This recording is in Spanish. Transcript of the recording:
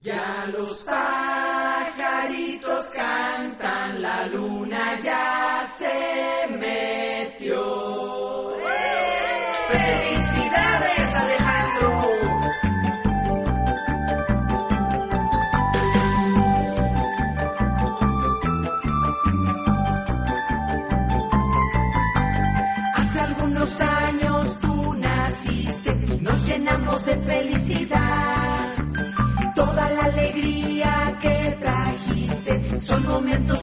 Ya los pajaritos cantan, la luna ya se metió. ¡Felicidades, Alejandro! Hace algunos años tú naciste, nos llenamos de felicidad. Toda la alegría que trajiste son momentos